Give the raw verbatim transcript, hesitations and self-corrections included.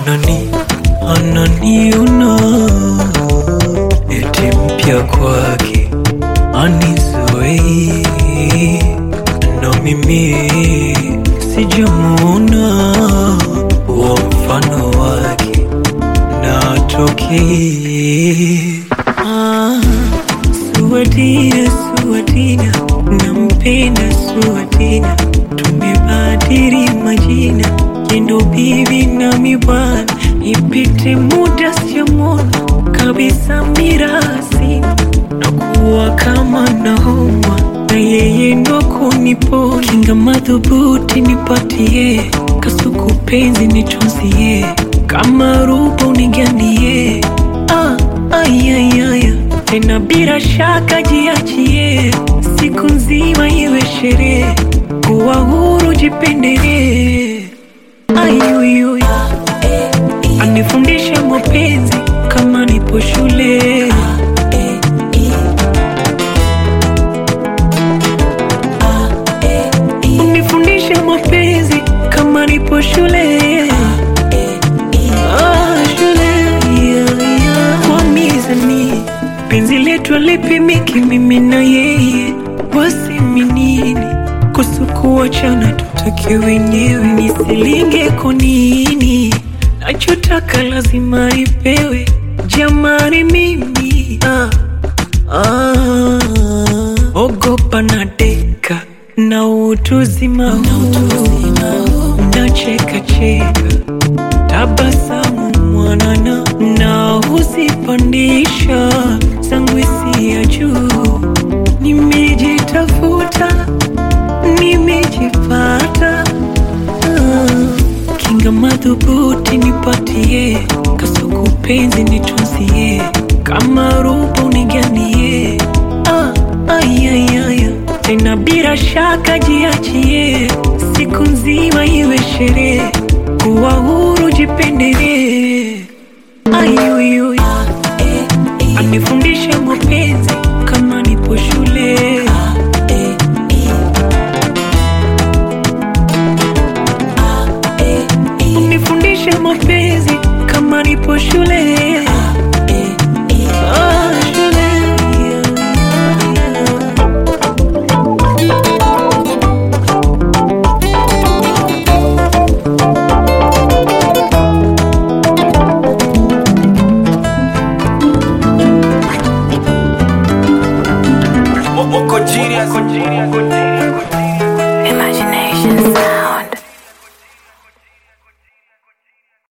Anani, anani una eti mpya kwake anizoei, na mimi sijamuona wa mfano wake na atokei. Ah, Suwatina, Suwatina, nampenda Suwatina, tumebadili majina, kendo bibi na mibwana, ipite muda siyamona kabisa mirasi, na kuwa kama naumwa na yeye ndo kunipona. Kinga madhubuti nipatie, kasuku penzi nitunzie, kama rupa unigandie. Ah, ay, ay, ay, tena bila shaka jiachie, siku nzima iwe sherehe, kuwa huru jipendelee. Ayuyuy, anifundisha mapenzi kama nipo shule. Unifundisha mapenzi kama nipo shule. Ah, shule, yeah, yeah. Kwa mizani penzi letu alipimiki mimi na yeye, wasiminini kusuku wachana tutake wenyewe, nisilinge konini, nachotaka lazima ipewe jamani mimi. Ah, ah, ogopa na deka na utuzima huu, na cheka cheka tabasamu mwanana, na husipandisha zangu isi ya juu. Nimejitafuta, nimejipata. Ah, kinga madhubuti nipatie, kasuku penzi nitunzie, kama rupa unigandie. Ah, ay, ay, ay, tena bila shaka jiachie, siku nzima iwe sherehe, kuwa huru jipendelee. Ayuyuy, anifundisha mapenzi kama nipo shule. Unifundisha mapenzi kama nipo shule. Ah, shule, yeah. Moko genius. Imagination.